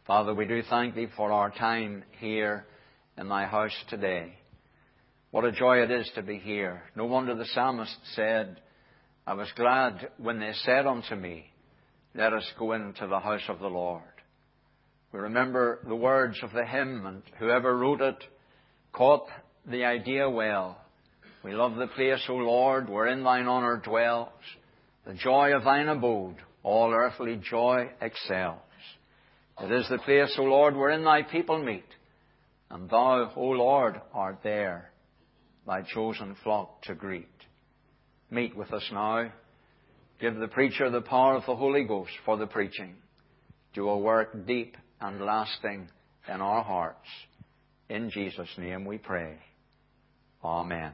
Father, we do thank Thee for our time here in Thy house today. What a joy it is to be here. No wonder the psalmist said, I was glad when they said unto me, let us go into the house of the Lord. We remember the words of the hymn, and whoever wrote it caught the idea well. We love the place, O Lord, wherein Thine honour dwells. The joy of Thine abode, all earthly joy excels. It is the place, O Lord, wherein Thy people meet, and Thou, O Lord, art there, Thy chosen flock to greet. Meet with us now. Give the preacher the power of the Holy Ghost for the preaching. Do a work deep and lasting in our hearts. In Jesus' name we pray. Amen.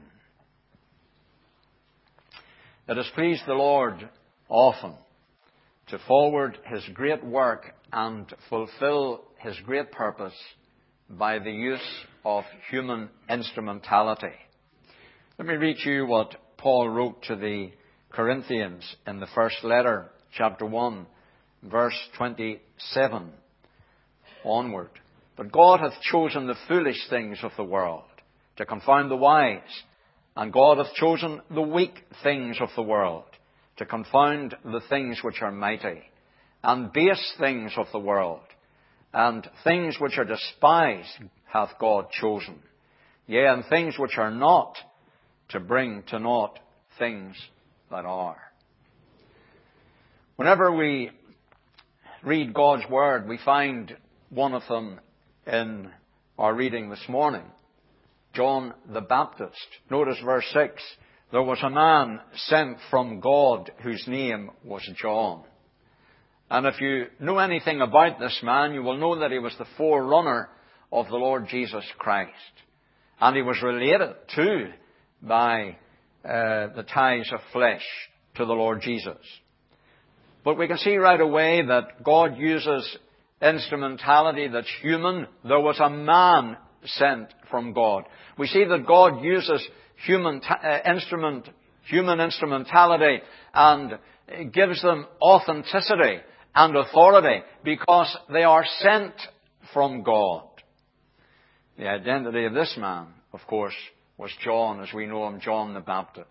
It has pleased the Lord often to forward His great work and fulfill His great purpose by the use of human instrumentality. Let me read you what Paul wrote to the Corinthians in the first letter, chapter 1, verse 27 onward. But God hath chosen the foolish things of the world to confound the wise, and God hath chosen the weak things of the world to confound the things which are mighty, and base things of the world, and things which are despised hath God chosen, yea, and things which are not, to bring to naught things that are. Whenever we read God's Word, we find one of them in our reading this morning. John the Baptist. Notice verse 6. There was a man sent from God whose name was John. And if you know anything about this man, you will know that he was the forerunner of the Lord Jesus Christ. And he was related to by the ties of flesh to the Lord Jesus. But we can see right away that God uses instrumentality that's human. There was a man sent from God. We see that God uses human instrumentality and gives them authenticity and authority because they are sent from God. The identity of this man, of course, was John, as we know him, John the Baptist.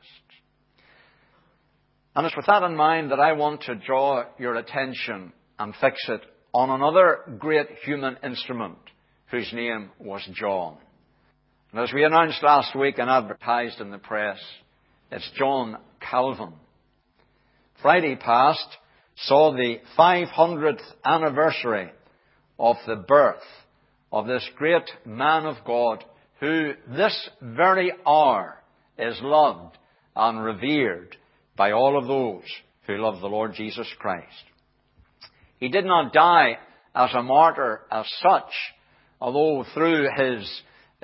And it's with that in mind that I want to draw your attention and fix it on another great human instrument whose name was John. And as we announced last week and advertised in the press, it's John Calvin. Friday past saw the 500th anniversary of the birth of this great man of God who this very hour is loved and revered by all of those who love the Lord Jesus Christ. He did not die as a martyr as such, although through his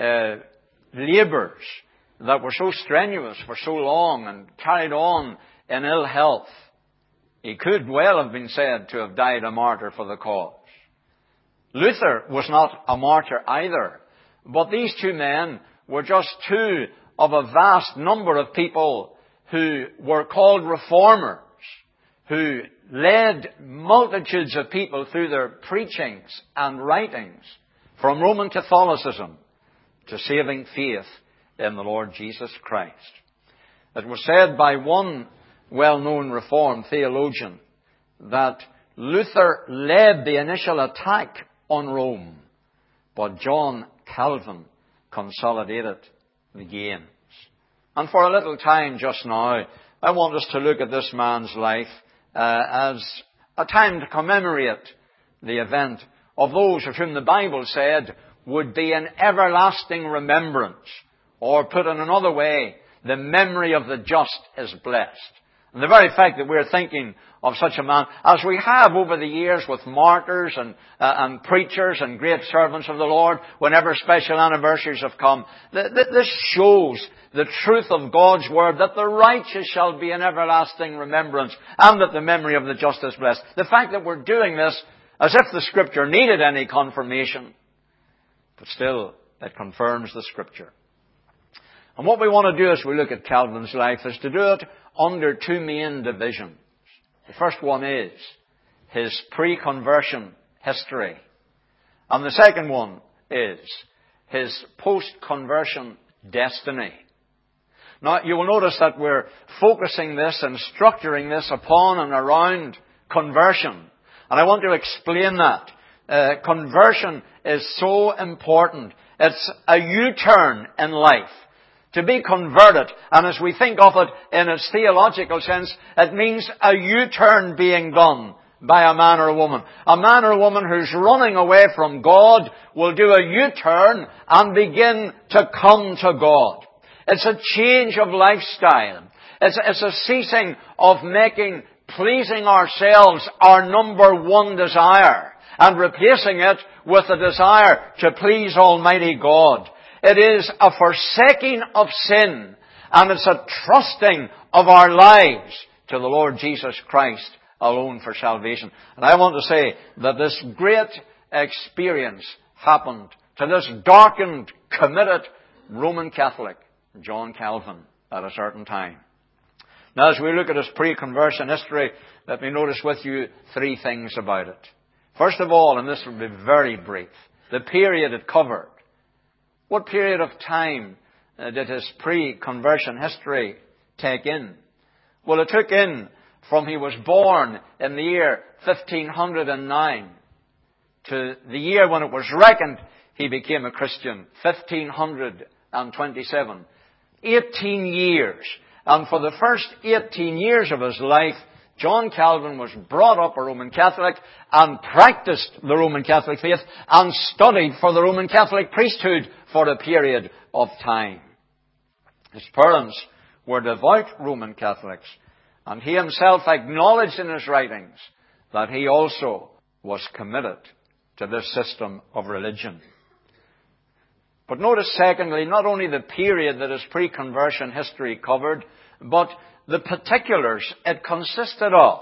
labours that were so strenuous for so long and carried on in ill health, he could well have been said to have died a martyr for the cause. Luther was not a martyr either, but these two men were just two of a vast number of people who were called reformers, who led multitudes of people through their preachings and writings from Roman Catholicism to saving faith in the Lord Jesus Christ. It was said by one well-known Reformed theologian that Luther led the initial attack on Rome, but John Calvin consolidated the gains. And for a little time just now, I want us to look at this man's life as a time to commemorate the event of those of whom the Bible said would be an everlasting remembrance. Or put in another way, the memory of the just is blessed. And the very fact that we're thinking of such a man, as we have over the years with martyrs and preachers and great servants of the Lord, whenever special anniversaries have come, this shows the truth of God's Word, that the righteous shall be an everlasting remembrance, and that the memory of the just is blessed. The fact that we're doing this as if the Scripture needed any confirmation, but still it confirms the Scripture. And what we want to do as we look at Calvin's life is to do it under two main divisions. The first one is his pre-conversion history. And the second one is his post-conversion destiny. Now, you will notice that we're focusing this and structuring this upon and around conversion. And I want to explain that. Conversion is so important. It's a U-turn in life. To be converted, and as we think of it in its theological sense, it means a U-turn being done by a man or a woman. A man or a woman who's running away from God will do a U-turn and begin to come to God. It's a change of lifestyle. It's a ceasing of making pleasing ourselves our number one desire and replacing it with a desire to please Almighty God. It is a forsaking of sin, and it's a trusting of our lives to the Lord Jesus Christ alone for salvation. And I want to say that this great experience happened to this darkened, committed Roman Catholic, John Calvin, at a certain time. Now, as we look at his pre-conversion history, let me notice with you three things about it. First of all, and this will be very brief, the period it covered. What period of time did his pre-conversion history take in? Well, it took in from he was born in the year 1509 to the year when it was reckoned he became a Christian, 1527. 18 years. And for the first 18 years of his life, John Calvin was brought up a Roman Catholic and practiced the Roman Catholic faith and studied for the Roman Catholic priesthood for a period of time. His parents were devout Roman Catholics, and he himself acknowledged in his writings that he also was committed to this system of religion. But notice, secondly, not only the period that his pre-conversion history covered, but the particulars it consisted of.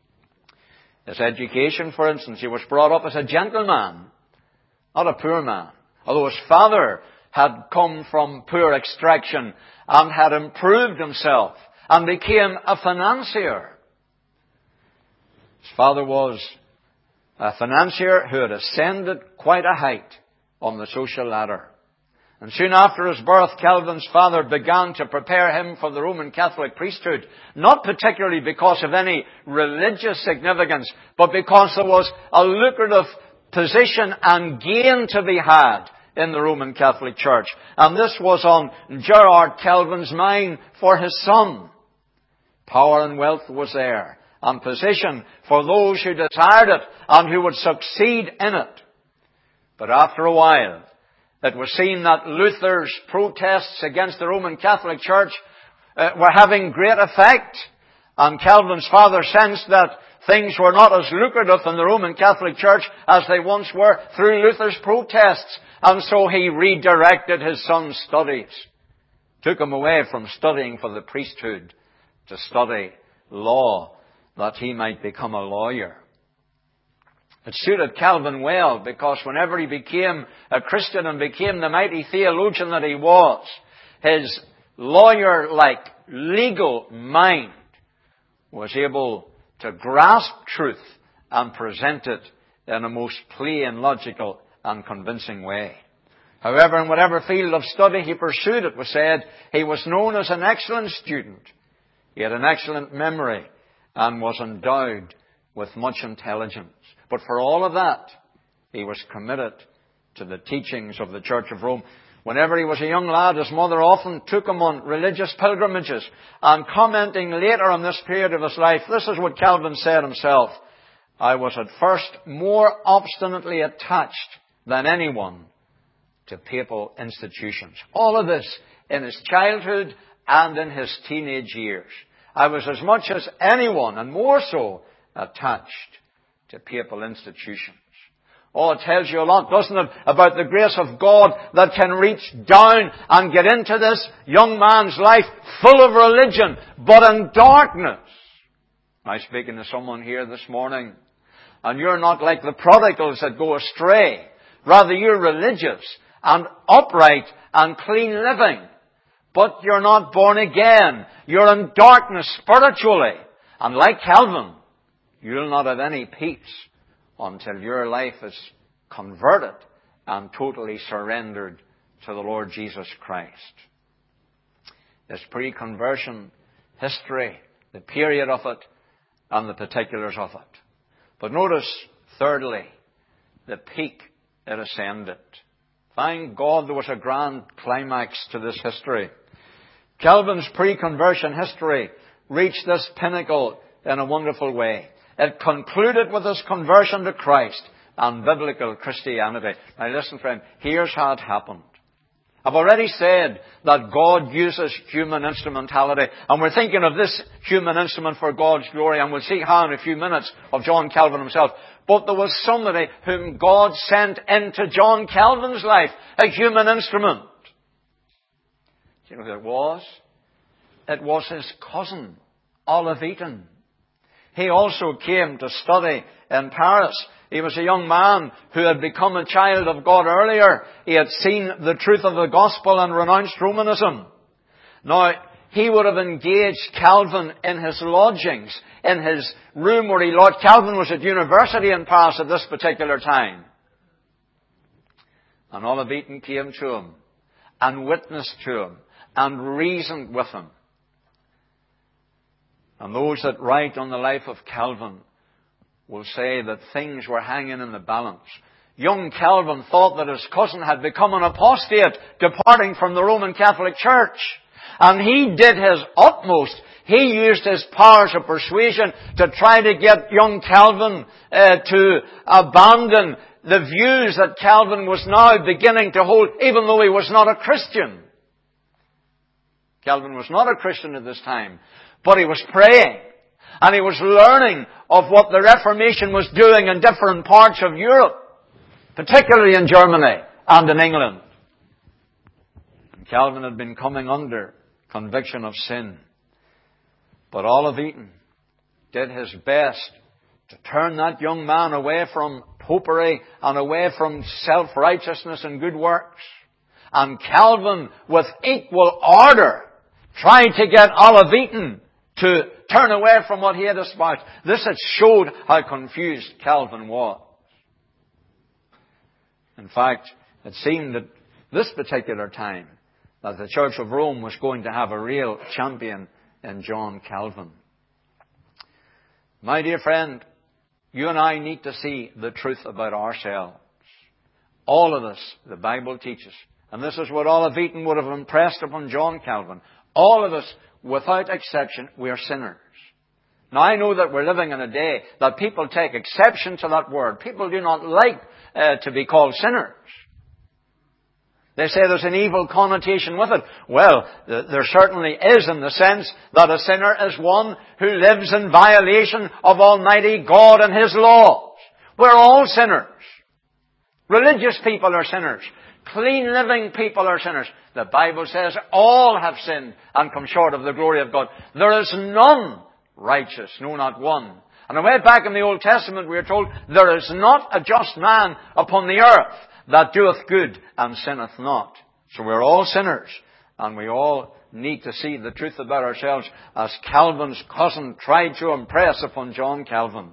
His education, for instance, he was brought up as a gentleman, not a poor man. Although his father had come from poor extraction and had improved himself and became a financier. His father was a financier who had ascended quite a height on the social ladder. And soon after his birth, Calvin's father began to prepare him for the Roman Catholic priesthood, not particularly because of any religious significance, but because there was a lucrative position and gain to be had in the Roman Catholic Church. And this was on Gerard Calvin's mind for his son. Power and wealth was there, and position for those who desired it and who would succeed in it. But after a while, it was seen that Luther's protests against the Roman Catholic Church were having great effect. And Calvin's father sensed that things were not as lucrative in the Roman Catholic Church as they once were through Luther's protests. And so he redirected his son's studies. Took him away from studying for the priesthood to study law, that he might become a lawyer. It suited Calvin well, because whenever he became a Christian and became the mighty theologian that he was, his lawyer-like legal mind was able to grasp truth and present it in a most plain, logical and convincing way. However, in whatever field of study he pursued, it was said, he was known as an excellent student. He had an excellent memory and was endowed with much intelligence. But for all of that, he was committed to the teachings of the Church of Rome. Whenever he was a young lad, his mother often took him on religious pilgrimages. And commenting later on this period of his life, this is what Calvin said himself: I was at first more obstinately attached than anyone to papal institutions. All of this in his childhood and in his teenage years. I was as much as anyone, and more so, attached to papal institutions. Oh, it tells you a lot, doesn't it, about the grace of God that can reach down and get into this young man's life full of religion, but in darkness. I'm speaking to someone here this morning, and you're not like the prodigals that go astray. Rather, you're religious and upright and clean living. But you're not born again. You're in darkness spiritually. And like Calvin, you'll not have any peace until your life is converted and totally surrendered to the Lord Jesus Christ. This pre-conversion history, the period of it, and the particulars of it. But notice, thirdly, the peak it ascended. Thank God there was a grand climax to this history. Calvin's pre-conversion history reached this pinnacle in a wonderful way. It concluded with his conversion to Christ and biblical Christianity. Now listen, friend, here's how it happened. I've already said that God uses human instrumentality, and we're thinking of this human instrument for God's glory, and we'll see how in a few minutes of John Calvin himself. But there was somebody whom God sent into John Calvin's life, a human instrument. Do you know who it was? It was his cousin, Olive Eaton. He also came to study in Paris. He was a young man who had become a child of God earlier. He had seen the truth of the gospel and renounced Romanism. Now, he would have engaged Calvin in his lodgings, in his room where he lodged. Calvin was at university in Paris at this particular time. And Olive Eaton came to him and witnessed to him and reasoned with him. And those that write on the life of Calvin will say that things were hanging in the balance. Young Calvin thought that his cousin had become an apostate, departing from the Roman Catholic Church. And he did his utmost. He used his powers of persuasion to try to get young Calvin to abandon the views that Calvin was now beginning to hold, even though he was not a Christian. Calvin was not a Christian at this time, but he was praying. And he was learning of what the Reformation was doing in different parts of Europe, particularly in Germany and in England. And Calvin had been coming under conviction of sin. But Olive Eaton did his best to turn that young man away from popery and away from self-righteousness and good works. And Calvin, with equal ardour, tried to get Olive Eaton to turn away from what he had espoused. This had showed how confused Calvin was. In fact, it seemed at this particular time that the Church of Rome was going to have a real champion in John Calvin. My dear friend, you and I need to see the truth about ourselves. All of us, the Bible teaches. And this is what Olive Eaton would have impressed upon John Calvin. All of us, without exception, we are sinners. Now, I know that we're living in a day that people take exception to that word. People do not like to be called sinners. They say there's an evil connotation with it. Well, there certainly is, in the sense that a sinner is one who lives in violation of Almighty God and His laws. We're all sinners. Religious people are sinners. Clean living people are sinners. The Bible says all have sinned and come short of the glory of God. There is none righteous, no, not one. And way back in the Old Testament we are told, there is not a just man upon the earth that doeth good and sinneth not. So we're all sinners, and we all need to see the truth about ourselves, as Calvin's cousin tried to impress upon John Calvin.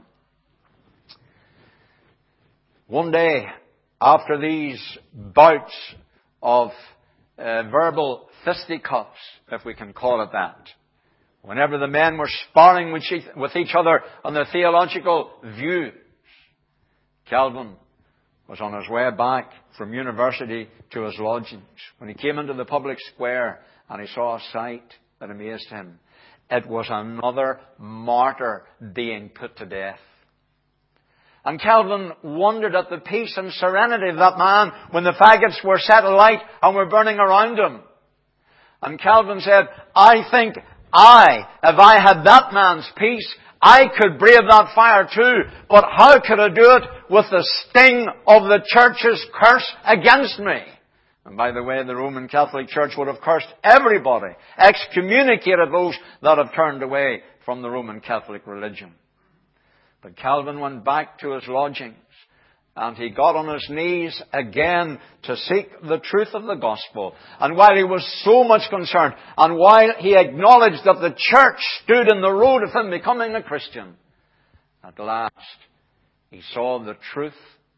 One day, after these bouts of verbal fisticuffs, if we can call it that, whenever the men were sparring with each other on their theological views, Calvin was on his way back from university to his lodgings when he came into the public square and he saw a sight that amazed him. It was another martyr being put to death. And Calvin wondered at the peace and serenity of that man when the faggots were set alight and were burning around him. And Calvin said, I think if I had that man's peace, I could brave that fire too. But how could I do it with the sting of the church's curse against me? And by the way, the Roman Catholic Church would have cursed everybody, excommunicated those that have turned away from the Roman Catholic religion. But Calvin went back to his lodgings, and he got on his knees again to seek the truth of the gospel. And while he was so much concerned, and while he acknowledged that the church stood in the road of him becoming a Christian, at last he saw the truth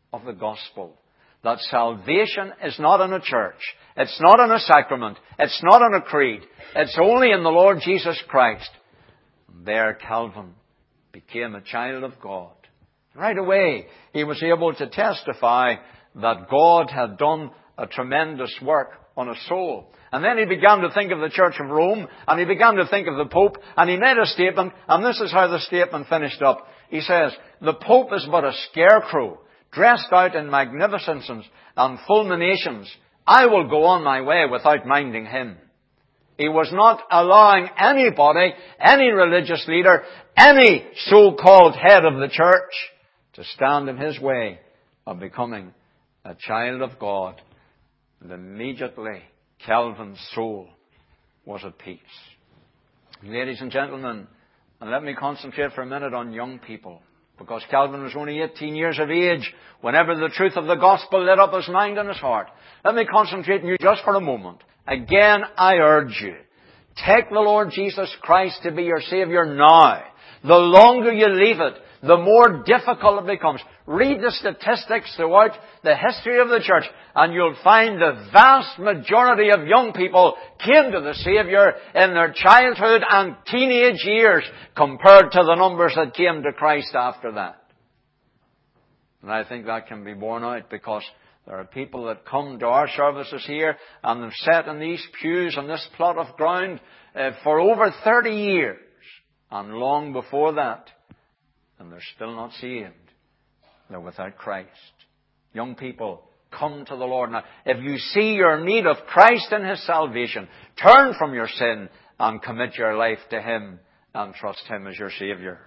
of the gospel. That salvation is not in a church. It's not in a sacrament. It's not in a creed. It's only in the Lord Jesus Christ. There Calvin became a child of God. Right away, he was able to testify that God had done a tremendous work on a soul. And then he began to think of the Church of Rome, and he began to think of the Pope, and he made a statement, and this is how the statement finished up. He says, "The Pope is but a scarecrow, dressed out in magnificence and fulminations. I will go on my way without minding him." He was not allowing anybody, any religious leader, any so-called head of the church to stand in his way of becoming a child of God. And immediately Calvin's soul was at peace. Ladies and gentlemen, and let me concentrate for a minute on young people, because Calvin was only 18 years of age whenever the truth of the gospel lit up his mind and his heart. Let me concentrate on you just for a moment. Again, I urge you, take the Lord Jesus Christ to be your Savior now. The longer you leave it, the more difficult it becomes. Read the statistics throughout the history of the church, and you'll find the vast majority of young people came to the Savior in their childhood and teenage years compared to the numbers that came to Christ after that. And I think that can be borne out because there are people that come to our services here and have sat in these pews on this plot of ground for over 30 years and long before that, and they're still not saved. They're without Christ. Young people, come to the Lord now. If you see your need of Christ and His salvation, turn from your sin and commit your life to Him and trust Him as your Savior.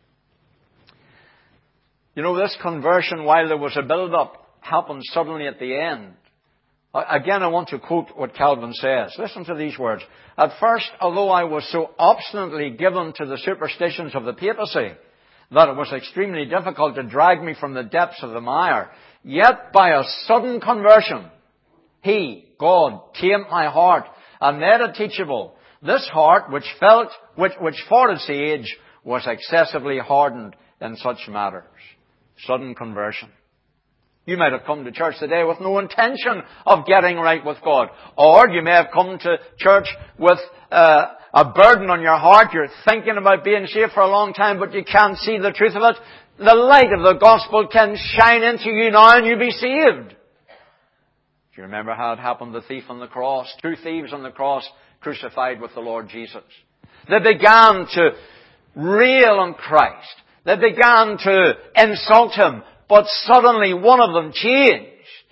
You know, this conversion, while there was a build-up, happened suddenly at the end. Again, I want to quote what Calvin says. Listen to these words. "At first, although I was so obstinately given to the superstitions of the papacy that it was extremely difficult to drag me from the depths of the mire, yet by a sudden conversion, He, God, tamed my heart and made it teachable. This heart, which for its age was excessively hardened in such matters." Sudden conversion. You might have come to church today with no intention of getting right with God. Or you may have come to church with a burden on your heart. You're thinking about being saved for a long time, but you can't see the truth of it. The light of the gospel can shine into you now and you'll be saved. Do you remember how it happened? The thief on the cross. 2 thieves on the cross crucified with the Lord Jesus. They began to rail on Christ. They began to insult Him. But suddenly one of them changed.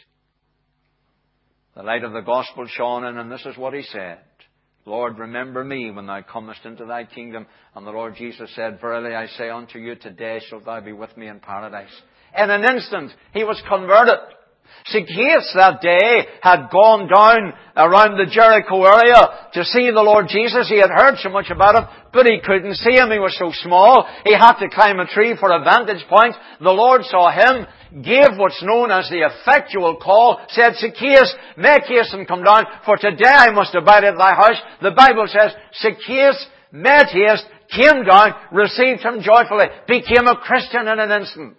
The light of the gospel shone in, and this is what he said. "Lord, remember me when thou comest into thy kingdom." And the Lord Jesus said, "Verily I say unto you, today shalt thou be with me in paradise." In an instant, he was converted. Zacchaeus that day had gone down around the Jericho area to see the Lord Jesus. He had heard so much about Him, but he couldn't see Him. He was so small. He had to climb a tree for a vantage point. The Lord saw him, gave what's known as the effectual call, said, "Zacchaeus, make haste and come down, for today I must abide at thy house." The Bible says Zacchaeus made haste, came down, received Him joyfully, became a Christian in an instant.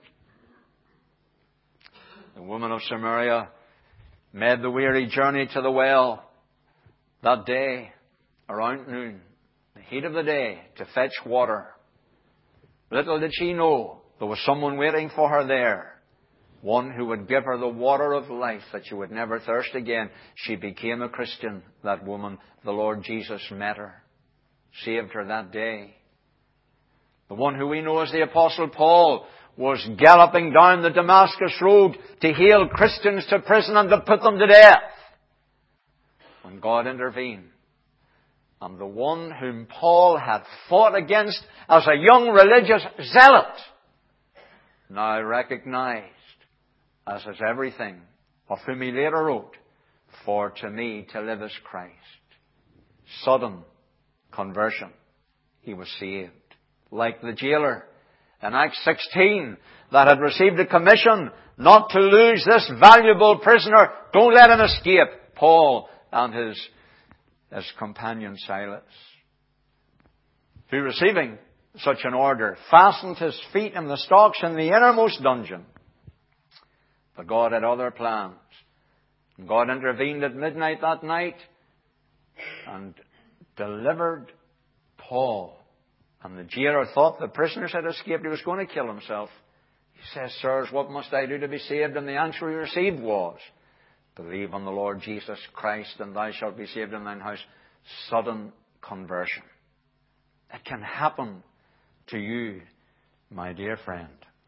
The woman of Samaria made the weary journey to the well that day around noon, the heat of the day, to fetch water. Little did she know there was someone waiting for her there, one who would give her the water of life that she would never thirst again. She became a Christian, that woman. The Lord Jesus met her, saved her that day. The one who we know as the Apostle Paul was galloping down the Damascus road to hail Christians to prison and to put them to death, when God intervened. And the one whom Paul had fought against as a young religious zealot, now recognized as his everything, of whom he later wrote, "For to me to live is Christ." Sudden conversion. He was saved. Like the jailer in Acts 16 that had received a commission not to lose this valuable prisoner. Don't let him escape. Paul and his companion Silas, who, receiving such an order, fastened his feet in the stocks in the innermost dungeon. But God had other plans. And God intervened at midnight that night and delivered Paul. And the jailer thought the prisoners had escaped. He was going to kill himself. He says, "Sirs, what must I do to be saved?" And the answer he received was, "Believe on the Lord Jesus Christ, and thou shalt be saved in thine house." Sudden conversion. It can happen to you, my dear friend.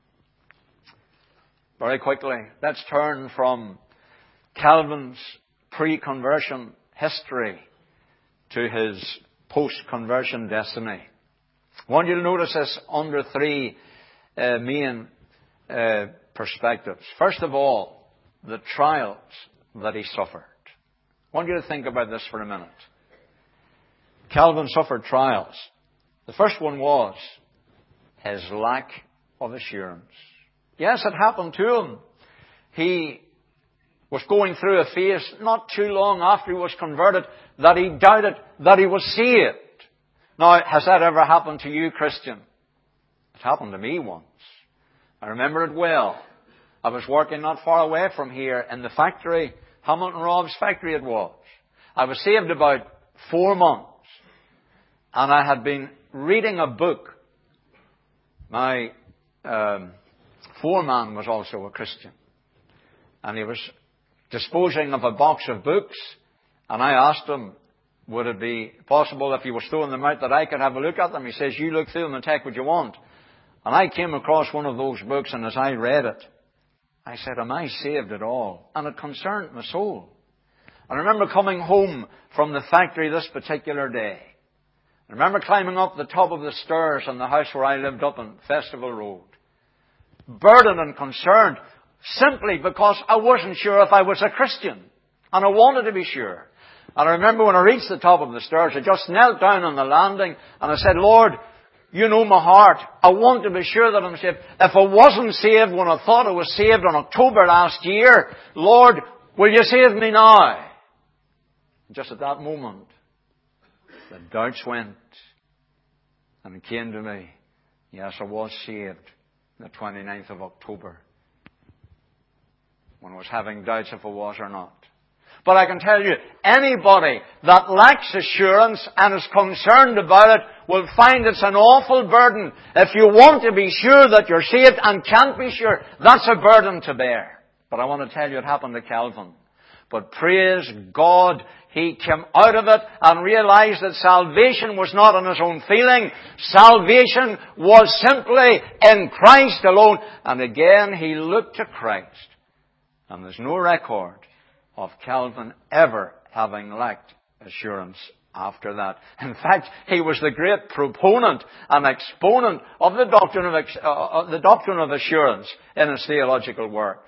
Very quickly, let's turn from Calvin's pre-conversion history to his post-conversion destiny. I want you to notice this under three main perspectives. First of all, the trials that he suffered. I want you to think about this for a minute. Calvin suffered trials. The first one was his lack of assurance. Yes, it happened to him. He was going through a phase not too long after he was converted that he doubted that he was saved. Now, has that ever happened to you, Christian? It happened to me once. I remember it well. I was working not far away from here in the factory, Hamilton Robb's factory it was. I was saved about 4 months. And I had been reading a book. My foreman was also a Christian. And he was disposing of a box of books. And I asked him, would it be possible if he was throwing them out that I could have a look at them? He says, "You look through them and take what you want." And I came across one of those books, and as I read it, I said, "Am I saved at all?" And it concerned my soul. I remember coming home from the factory this particular day. I remember climbing up the top of the stairs in the house where I lived up on Festival Road. Burdened and concerned simply because I wasn't sure if I was a Christian. And I wanted to be sure. And I remember when I reached the top of the stairs, I just knelt down on the landing and I said, "Lord, you know my heart. I want to be sure that I'm saved. If I wasn't saved when I thought I was saved in October last year, Lord, will you save me now?" Just at that moment, the doubts went, and it came to me. Yes, I was saved the 29th of October, when I was having doubts if I was or not. But I can tell you, anybody that lacks assurance and is concerned about it will find it's an awful burden. If you want to be sure that you're saved and can't be sure, that's a burden to bear. But I want to tell you it happened to Calvin. But praise God, he came out of it and realized that salvation was not on his own feeling. Salvation was simply in Christ alone. And again, he looked to Christ. And there's no record of Calvin ever having lacked assurance after that. In fact, he was the great proponent and exponent of the doctrine of assurance in his theological works.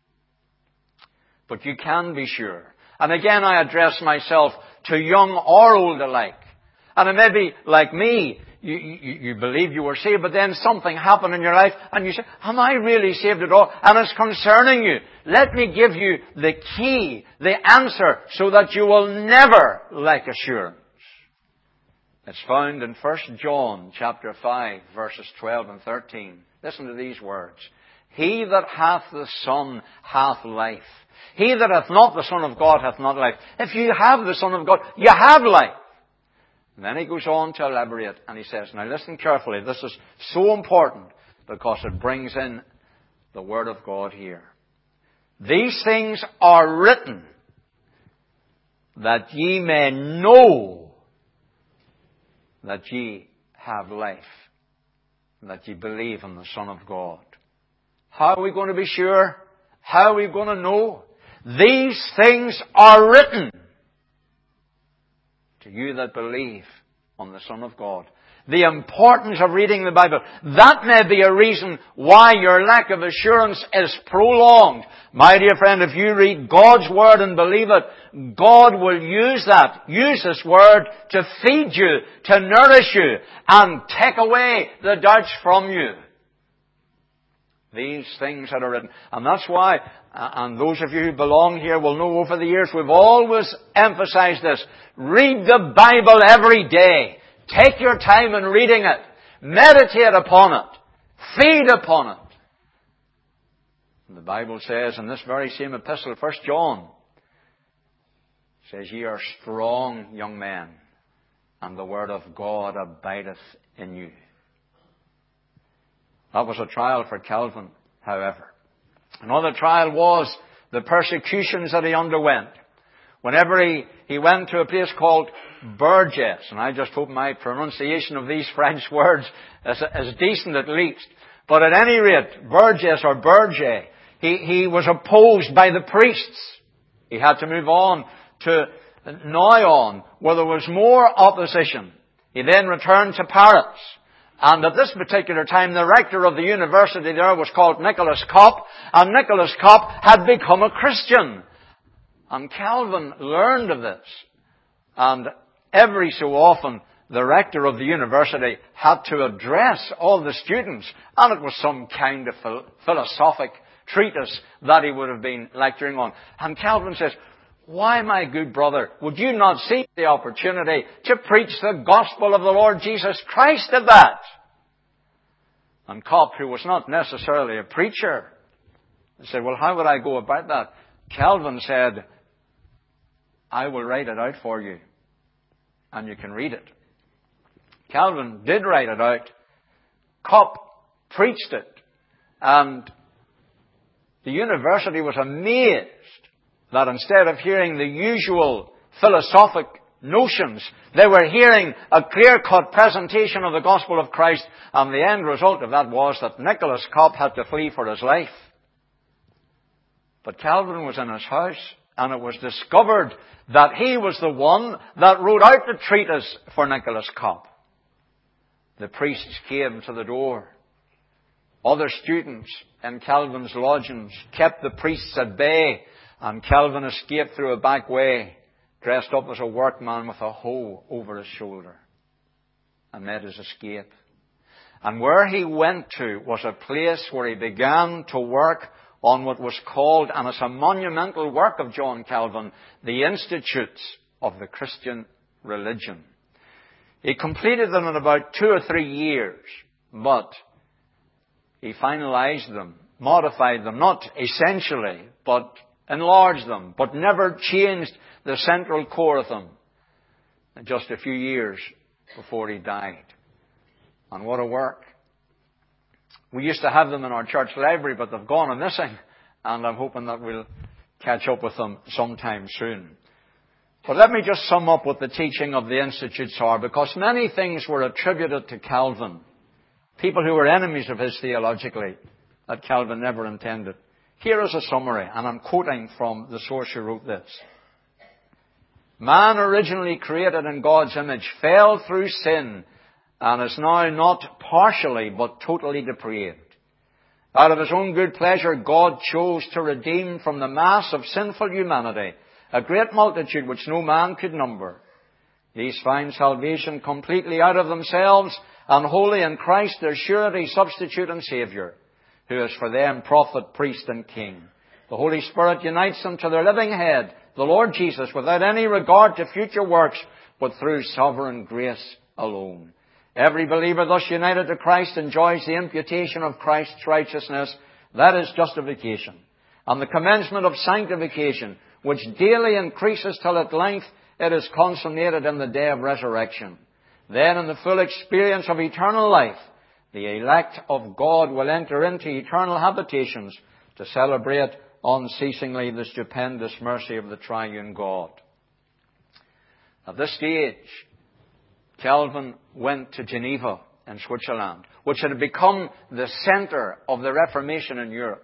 But you can be sure. And again, I address myself to young or old alike. And it may be like me, you believe you were saved, but then something happened in your life, and you say, "Am I really saved at all?" And it's concerning you. Let me give you the key, the answer, so that you will never lack assurance. It's found in 1 John chapter 5, verses 12 and 13. Listen to these words. "He that hath the Son hath life. He that hath not the Son of God hath not life." If you have the Son of God, you have life. And then he goes on to elaborate, and he says, now listen carefully, this is so important because it brings in the Word of God here. "These things are written that ye may know that ye have life, and that ye believe in the Son of God." How are we going to be sure? How are we going to know? "These things are written to you that believe on the Son of God." The importance of reading the Bible. That may be a reason why your lack of assurance is prolonged. My dear friend, if you read God's Word and believe it, God will use this Word to feed you, to nourish you, and take away the doubts from you. These things that are written. And that's why, and those of you who belong here will know over the years, we've always emphasized this. Read the Bible every day. Take your time in reading it. Meditate upon it. Feed upon it. And the Bible says in this very same epistle, 1 John, says, "Ye are strong young men, and the word of God abideth in you." That was a trial for Calvin, however. Another trial was the persecutions that he underwent. Whenever he went to a place called Bourges, and I just hope my pronunciation of these French words is decent at least. But at any rate, Bourges or Bourges, he was opposed by the priests. He had to move on to Noyon, where there was more opposition. He then returned to Paris. And at this particular time, the rector of the university there was called Nicholas Cop, and Nicholas Cop had become a Christian. And Calvin learned of this. And every so often, the rector of the university had to address all the students, and it was some kind of philosophic treatise that he would have been lecturing on. And Calvin says, "Why, my good brother, would you not seize the opportunity to preach the gospel of the Lord Jesus Christ at that?" And Cop, who was not necessarily a preacher, said, "Well, how would I go about that?" Calvin said, "I will write it out for you, and you can read it." Calvin did write it out. Cop preached it. And the university was amazed that instead of hearing the usual philosophic notions, they were hearing a clear-cut presentation of the gospel of Christ, and the end result of that was that Nicholas Cop had to flee for his life. But Calvin was in his house, and it was discovered that he was the one that wrote out the treatise for Nicholas Cop. The priests came to the door. Other students in Calvin's lodgings kept the priests at bay, and Calvin escaped through a back way, dressed up as a workman with a hoe over his shoulder, and made his escape. And where he went to was a place where he began to work on what was called, and it's a monumental work of John Calvin, the Institutes of the Christian Religion. He completed them in about 2 or 3 years, but he finalized them, modified them, not essentially, but enlarged them, but never changed the central core of them. Just a few years before he died. And what a work. We used to have them in our church library, but they've gone missing, and I'm hoping that we'll catch up with them sometime soon. But let me just sum up what the teaching of the Institutes are, because many things were attributed to Calvin. People who were enemies of his theologically, that Calvin never intended. Here is a summary, and I'm quoting from the source who wrote this. Man, originally created in God's image, fell through sin and is now not partially but totally depraved. Out of his own good pleasure, God chose to redeem from the mass of sinful humanity a great multitude which no man could number. These find salvation completely out of themselves and wholly in Christ, their surety, substitute and Saviour, who is for them prophet, priest and king. The Holy Spirit unites them to their living head, the Lord Jesus, without any regard to future works, but through sovereign grace alone. Every believer thus united to Christ enjoys the imputation of Christ's righteousness, that is justification, and the commencement of sanctification, which daily increases till at length it is consummated in the day of resurrection. Then in the full experience of eternal life, the elect of God will enter into eternal habitations to celebrate unceasingly the stupendous mercy of the triune God. At this stage, Calvin went to Geneva in Switzerland, which had become the center of the Reformation in Europe.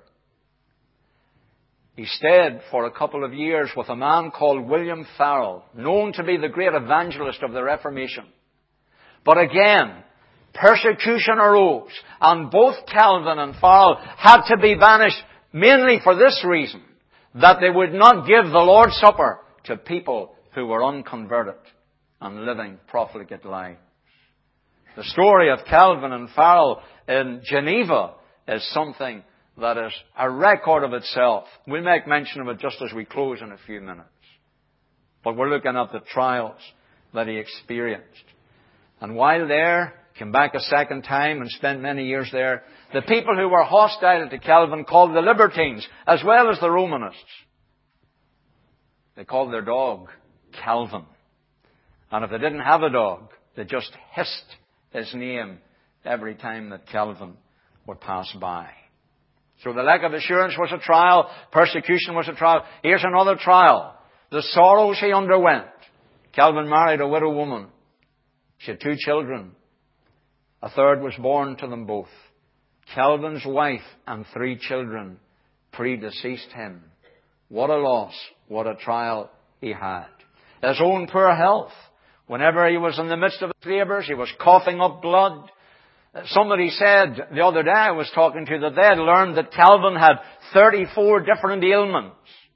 He stayed for a couple of years with a man called William Farel, known to be the great evangelist of the Reformation. But again, persecution arose, and both Calvin and Farel had to be banished mainly for this reason, that they would not give the Lord's Supper to people who were unconverted and living profligate lives. The story of Calvin and Farel in Geneva is something that is a record of itself. We'll make mention of it just as we close in a few minutes. But we're looking at the trials that he experienced. And while there, Came back a second time and spent many years there. The people who were hostile to Calvin called the Libertines, as well as the Romanists. They called their dog Calvin. And if they didn't have a dog, they just hissed his name every time that Calvin would pass by. So the lack of assurance was a trial. Persecution was a trial. Here's another trial. The sorrows he underwent. Calvin married a widow woman. She had 2 children. A third was born to them both. Calvin's wife and 3 children predeceased him. What a loss. What a trial he had. His own poor health. Whenever he was in the midst of his labours, he was coughing up blood. Somebody said the other day I was talking to that they had learned that Calvin had 34 different ailments.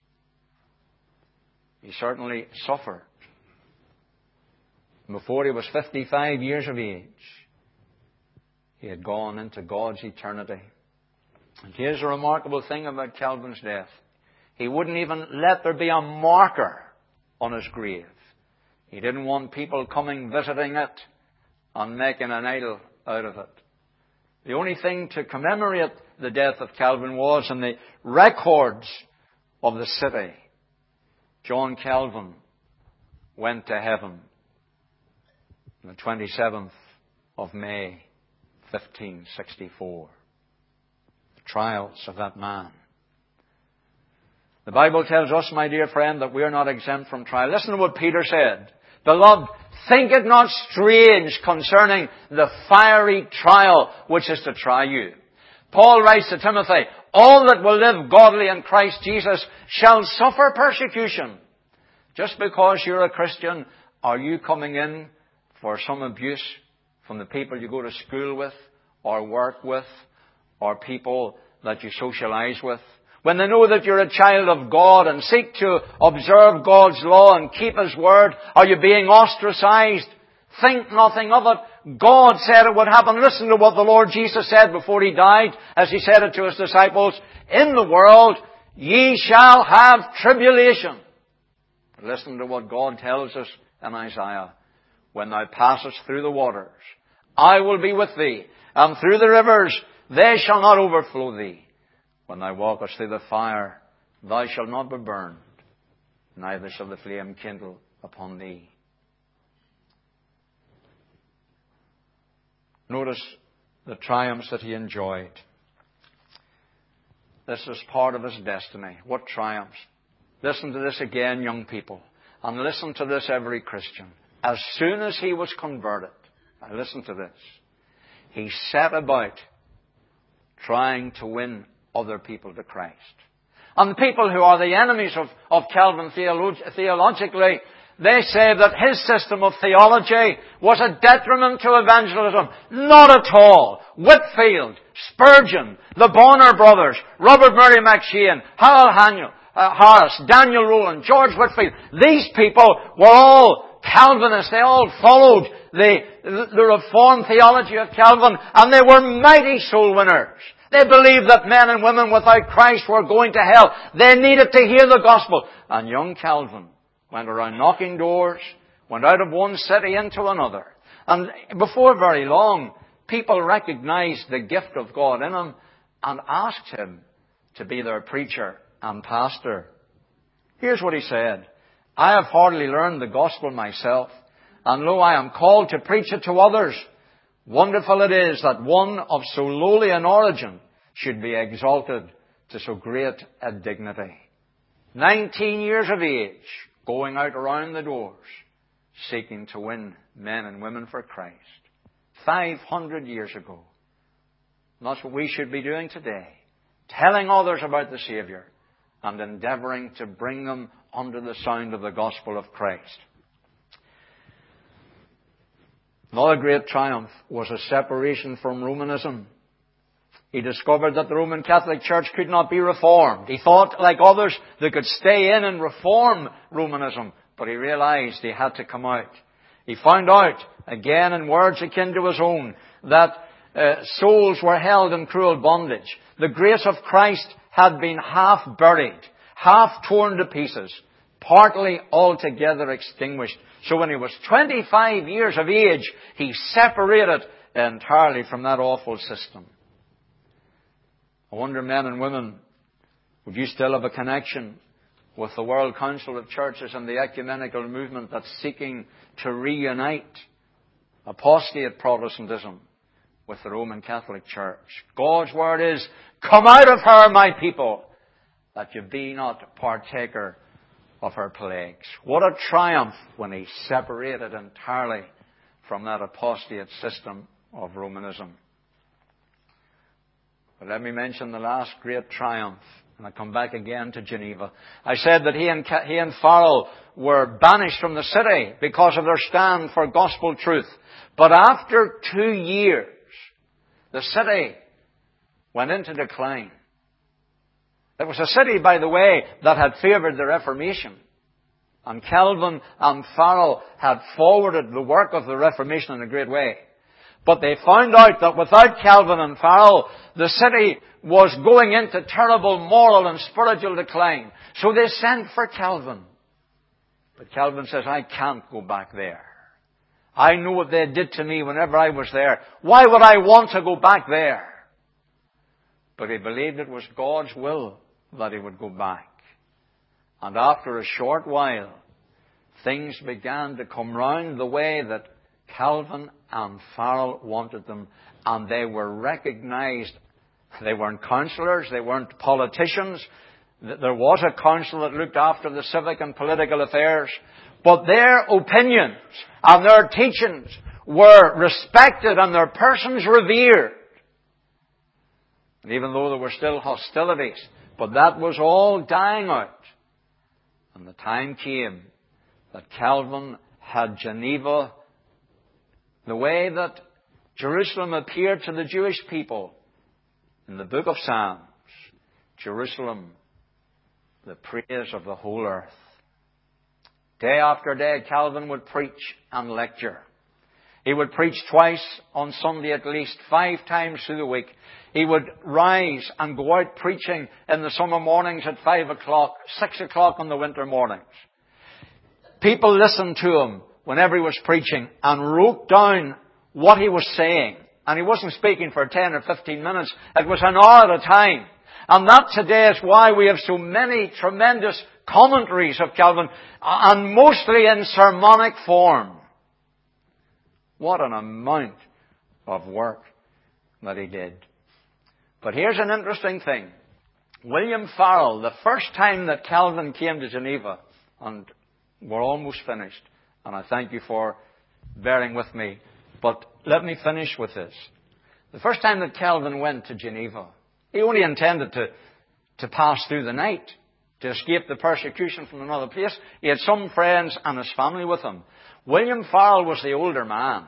He certainly suffered. Before he was 55 years of age, he had gone into God's eternity. And here's a remarkable thing about Calvin's death. He wouldn't even let there be a marker on his grave. He didn't want people coming visiting it and making an idol out of it. The only thing to commemorate the death of Calvin was in the records of the city. John Calvin went to heaven on the 27th of May, 1564. The trials of that man. The Bible tells us, my dear friend, that we are not exempt from trial. Listen to what Peter said. Beloved, think it not strange concerning the fiery trial which is to try you. Paul writes to Timothy, all that will live godly in Christ Jesus shall suffer persecution. Just because you're a Christian, are you coming in for some abuse from the people you go to school with, or work with, or people that you socialize with? When they know that you're a child of God and seek to observe God's law and keep His word, are you being ostracized? Think nothing of it. God said it would happen. Listen to what the Lord Jesus said before He died, as He said it to His disciples. In the world ye shall have tribulation. But listen to what God tells us in Isaiah. When thou passest through the waters, I will be with thee. And through the rivers, they shall not overflow thee. When thou walkest through the fire, thou shalt not be burned, neither shall the flame kindle upon thee. Notice the triumphs that he enjoyed. This is part of his destiny. What triumphs? Listen to this again, young people. And listen to this, every Christian. As soon as he was converted, now listen to this, he set about trying to win other people to Christ. And the people who are the enemies of Calvin theologically, they say that his system of theology was a detriment to evangelism. Not at all. Whitfield, Spurgeon, the Bonner brothers, Robert Murray McCheyne, Harold Harris, Daniel Rowland, George Whitfield, these people were all Calvinists. They all followed the Reformed theology of Calvin, and they were mighty soul winners. They believed that men and women without Christ were going to hell. They needed to hear the gospel. And young Calvin went around knocking doors, went out of one city into another. And before very long, people recognized the gift of God in him and asked him to be their preacher and pastor. Here's what he said. I have hardly learned the gospel myself, and lo, I am called to preach it to others. Wonderful it is that one of so lowly an origin should be exalted to so great a dignity. 19 years of age, going out around the doors, seeking to win men and women for Christ. 500 years ago. And that's what we should be doing today. Telling others about the Savior and endeavouring to bring them under the sound of the gospel of Christ. Another great triumph was a separation from Romanism. He discovered that the Roman Catholic Church could not be reformed. He thought, like others, they could stay in and reform Romanism. But he realized he had to come out. He found out, again in words akin to his own, that souls were held in cruel bondage. The grace of Christ had been half buried, half torn to pieces, partly altogether extinguished. So when he was 25 years of age, he separated entirely from that awful system. I wonder, men and women, would you still have a connection with the World Council of Churches and the ecumenical movement that's seeking to reunite apostate Protestantism with the Roman Catholic Church? God's word is, come out of her, my people, that you be not partaker of her plagues. What a triumph when He separated entirely from that apostate system of Romanism. But let me mention the last great triumph, and I come back again to Geneva. I said that he and Farrell were banished from the city because of their stand for gospel truth. But after 2 years, the city went into decline. It was a city, by the way, that had favoured the Reformation. And Calvin and Farrell had forwarded the work of the Reformation in a great way. But they found out that without Calvin and Farrell, the city was going into terrible moral and spiritual decline. So they sent for Calvin. But Calvin says, I can't go back there. I know what they did to me whenever I was there. Why would I want to go back there? But he believed it was God's will that he would go back. And after a short while, things began to come round the way that Calvin and Farrell wanted them, and they were recognized. They weren't councillors, they weren't politicians. There was a council that looked after the civic and political affairs, but their opinions and their teachings were respected and their persons revered. And even though there were still hostilities, but that was all dying out. And the time came that Calvin had Geneva the way that Jerusalem appeared to the Jewish people in the book of Psalms. Jerusalem, the praise of the whole earth. Day after day, Calvin would preach and lecture. He would preach twice on Sunday, at least 5 times through the week. He would rise and go out preaching in the summer mornings at 5 o'clock, 6 o'clock on the winter mornings. People listened to him whenever he was preaching and wrote down what he was saying. And he wasn't speaking for 10 or 15 minutes. It was an hour at a time. And that today is why we have so many tremendous commentaries of Calvin, and mostly in sermonic form. What an amount of work that he did. But here's an interesting thing. William Farrell, the first time that Calvin came to Geneva, and we're almost finished, and I thank you for bearing with me, but let me finish with this. The first time that Calvin went to Geneva, he only intended to pass through the night, to escape the persecution from another place. He had some friends and his family with him. William Farrell was the older man.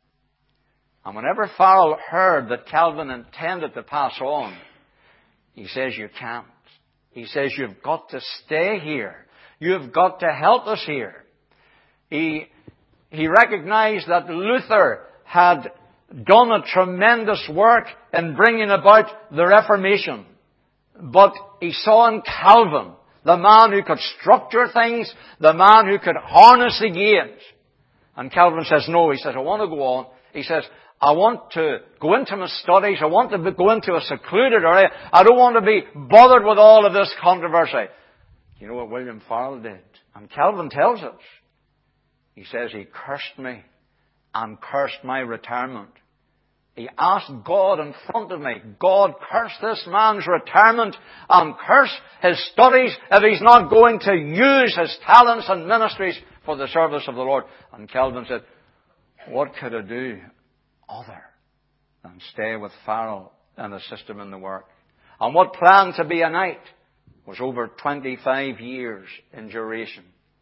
And whenever Farrell heard that Calvin intended to pass on, he says, you can't. He says, you've got to stay here. You've got to help us here. He recognized that Luther had done a tremendous work in bringing about the Reformation. But he saw in Calvin the man who could structure things, the man who could harness the gains. And Calvin says, no, he says, I want to go on. He says, I want to go into my studies. I want to go into a secluded area. I don't want to be bothered with all of this controversy. You know what William Farrell did? And Calvin tells us. He says he cursed me and cursed my retirement. He asked God in front of me, God, curse this man's retirement and curse his studies if he's not going to use his talents and ministries for the service of the Lord. And Calvin said, what could I do other than stay with Farrell and assist him in the work? And what planned to be a knight was over 25 years in duration.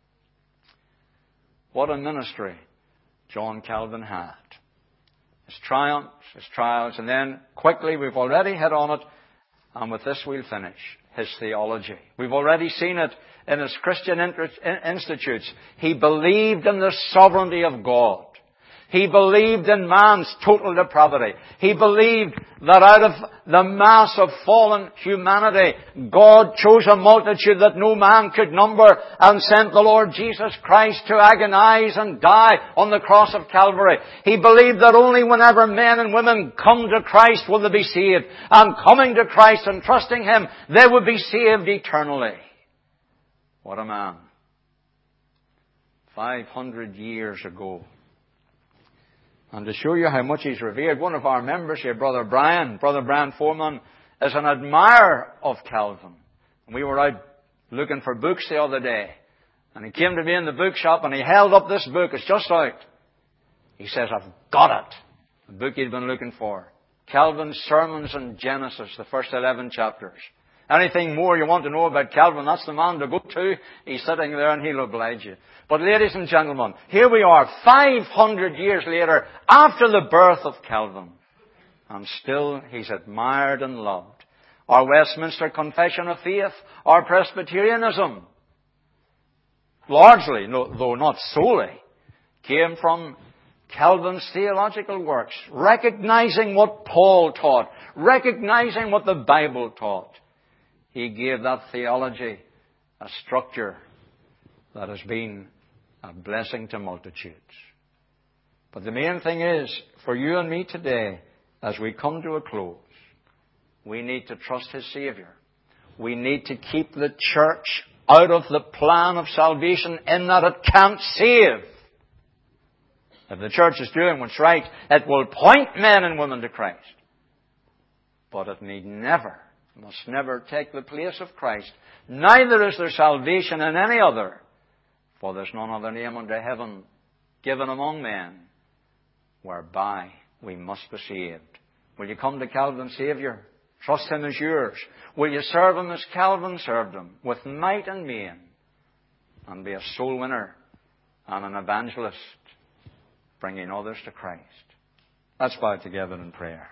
What a ministry John Calvin had. His triumphs, his trials, and then quickly, we've already hit on it, and with this we'll finish, his theology. We've already seen it in his Christian institutes. He believed in the sovereignty of God. He believed in man's total depravity. He believed that out of the mass of fallen humanity, God chose a multitude that no man could number and sent the Lord Jesus Christ to agonize and die on the cross of Calvary. He believed that only whenever men and women come to Christ will they be saved. And coming to Christ and trusting Him, they would be saved eternally. What a man. 500 years ago. And to show you how much he's revered, one of our members here, Brother Brian Foreman, is an admirer of Calvin. And we were out looking for books the other day. And he came to me in the bookshop and he held up this book. It's just out. He says, I've got it. The book he'd been looking for. Calvin's Sermons in Genesis, the first 11 chapters. Anything more you want to know about Calvin, that's the man to go to. He's sitting there and he'll oblige you. But ladies and gentlemen, here we are 500 years later after the birth of Calvin. And still he's admired and loved. Our Westminster Confession of Faith, our Presbyterianism, largely, though not solely, came from Calvin's theological works, recognizing what Paul taught, recognizing what the Bible taught. He gave that theology a structure that has been a blessing to multitudes. But the main thing is, for you and me today, as we come to a close, we need to trust His Savior. We need to keep the church out of the plan of salvation in that it can't save. If the church is doing what's right, it will point men and women to Christ. But it need never, must never take the place of Christ. Neither is there salvation in any other. For there's none other name under heaven given among men whereby we must be saved. Will you come to Calvin's Saviour? Trust Him as yours. Will you serve Him as Calvin served Him, with might and main, and be a soul winner and an evangelist, bringing others to Christ? Let's bow together in prayer.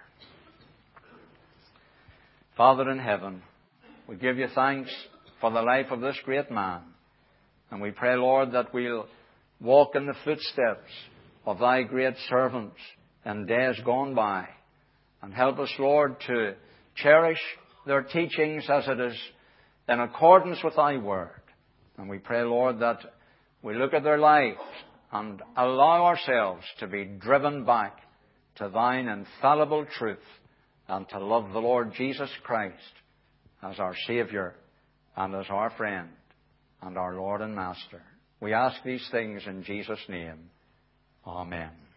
Father in heaven, we give you thanks for the life of this great man. And we pray, Lord, that we'll walk in the footsteps of Thy great servants in days gone by. And help us, Lord, to cherish their teachings as it is in accordance with Thy Word. And we pray, Lord, that we look at their lives and allow ourselves to be driven back to Thine infallible truth and to love the Lord Jesus Christ as our Saviour and as our friend and our Lord and Master. We ask these things in Jesus' name. Amen.